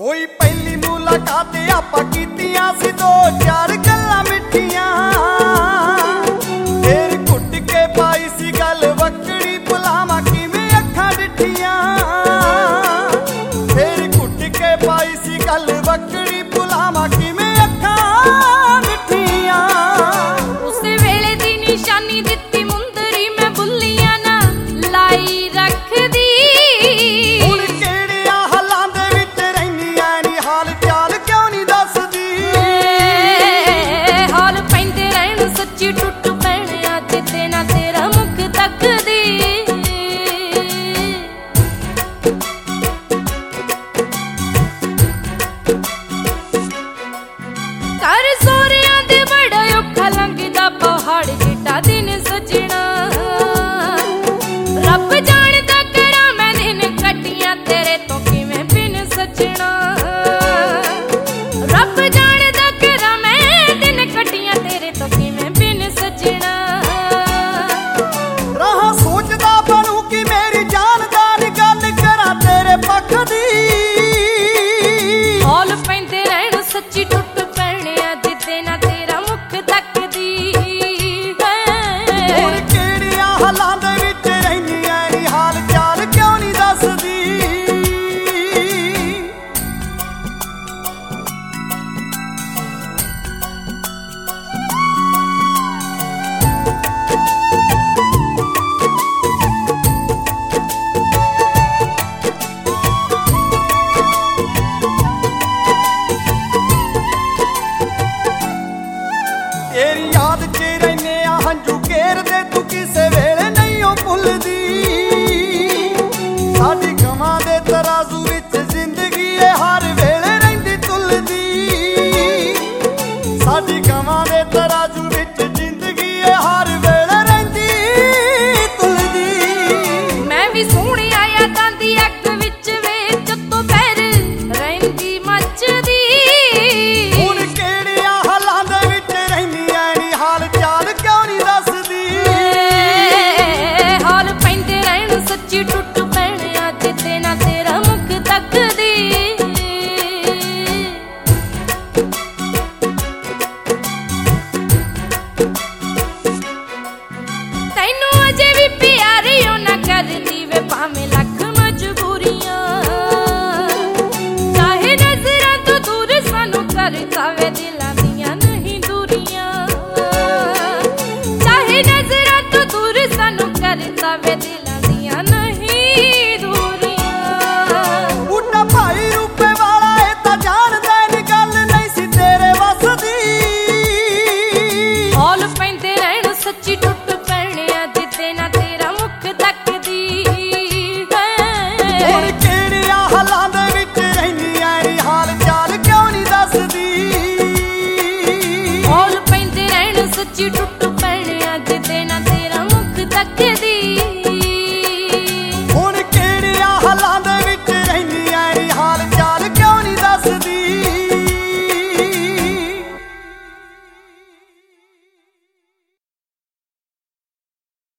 होई पहली मुलाकात आपां कीतियां सी दो चार गल्लां मिठियां फिर घुट के पाई सी गल वक्कड़ी बुलावां किवें अखां डिठियां फिर घुट के पाई सी गल वक्कड़ी बुलावां किवें अखां डिठियां उस वेले दी निशानी दित्ती मुंदरी मैं बुल्लियां ना लाई रखदी तेरी याद च रैने आ हंझू घेरदे तू किसे वेले नहीं ओ भुलदी साडी गवां दे तराजू विच जिंदगी ए हर वेले रहिंदी तुलदी साडी गवां दे तराजू विच जिंदगी ए हर वेले रहिंदी तुलदी मैं भी सोहणी आया दांदी अख विच वे जत्तों पैर रहिंदी मचदी सच्ची टुट